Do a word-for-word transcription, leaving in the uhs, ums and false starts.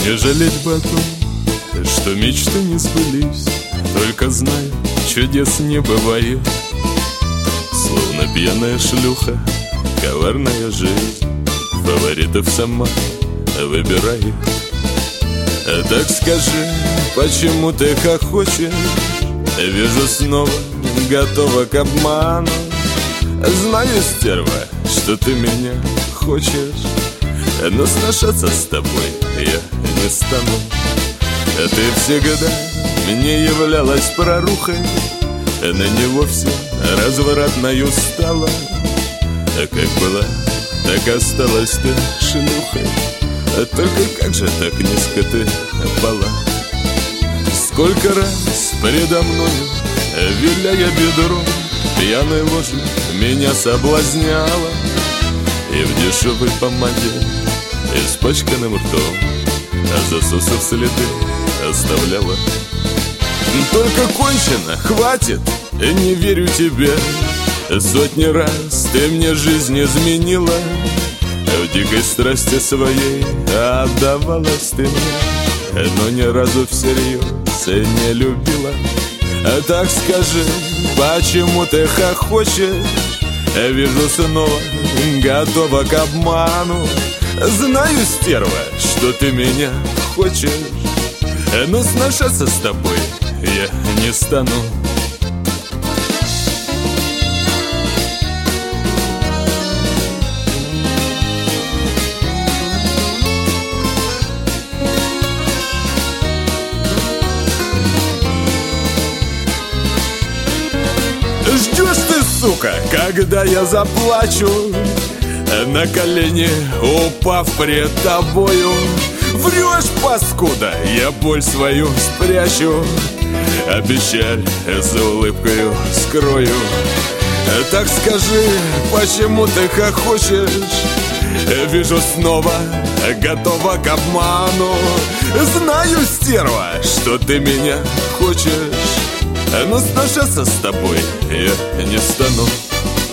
Не жалеть бы о том, что мечты не сбылись. Только знаю, чудес не бывает. Словно пьяная шлюха, коварная жизнь фаворитов сама выбирает. Так скажи, почему ты хохочешь? Вижу, снова готова к обману. Знаю, стерва, что ты меня хочешь, но сношаться с тобой я не стану. Ты всегда мне являлась прорухой, на него все развратною стала. Как была, так осталась ты шлюхой. Только как же так низко ты пала? Сколько раз передо мною, виляя бедром, пьяной ложью меня соблазняла, и в дешевой помаде испачканным ртом засосав следы оставляла. Только кончено, хватит, не верю тебе. Сотни раз ты мне жизнь изменила, в дикой страсти своей отдавалась ты мне, но ни разу всерьез не любила. Так скажи, почему ты хохочешь? Вижу, снова готова к обману. Знаю, стерва, что ты меня хочешь, но сношаться с тобой я не стану. Ждешь ты, сука, когда я заплачу, на колени упав пред тобою. Врешь, паскуда, я боль свою спрячу, а печаль за улыбкою скрою. Так скажи, почему ты хохочешь? Вижу, снова готова к обману. Знаю, стерва, что ты меня хочешь, но сношаться с тобой я не стану.